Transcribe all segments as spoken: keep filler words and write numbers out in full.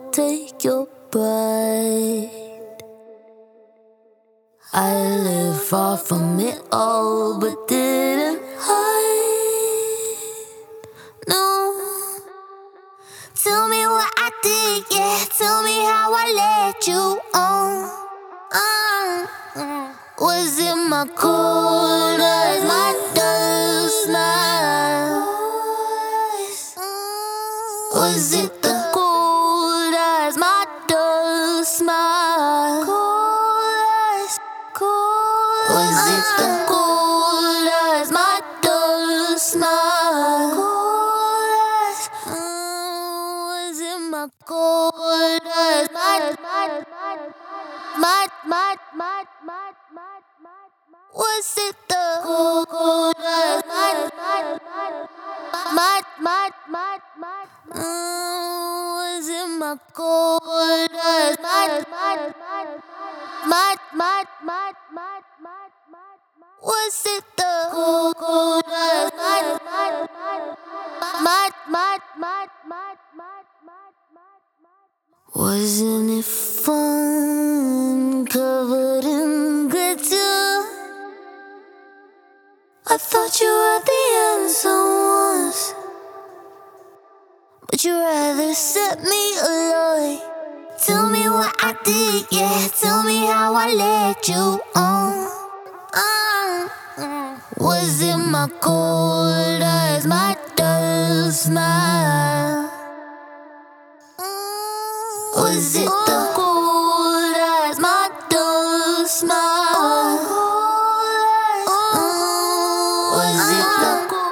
take your pride. I live far from it all, but didn't hide. No, tell me what I did, yeah. Tell me how I let you on. Uh, was it my cold eyes, my dull smile? Was it the cold eyes, my dull smile? Cold eyes, cold eyes. Was it the cold eyes, my dull smile? Cold eyes. Mm, was it my cold eyes, my my my my my my my my? Was it the cold cold eyes, my my my my my my? Mm, was it my cold eyes, my my my my my my my? Was it the cold cold eyes, my my my my my my my? Wasn't it fun, covered in glitter? I thought you were the answer once, but you rather set me alight. Tell me what I did, yeah. Tell me how I let you on. Uh, was it my cold eyes, my dull smile? Was it the cold eyes, my dull smile? Was it the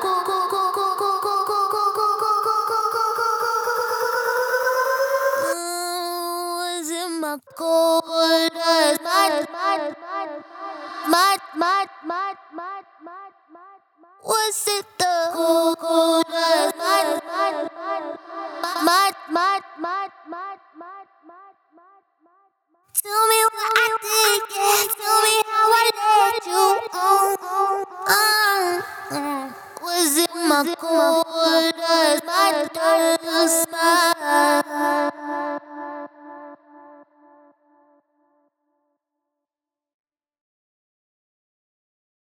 was it my cold eyes, my my my my my my my? Was it the cold cold eyes, my my my my my my my? Tell me what I did, yeah. Tell me how I let you on. Uh, uh, was it my cold eyes, my dull smile?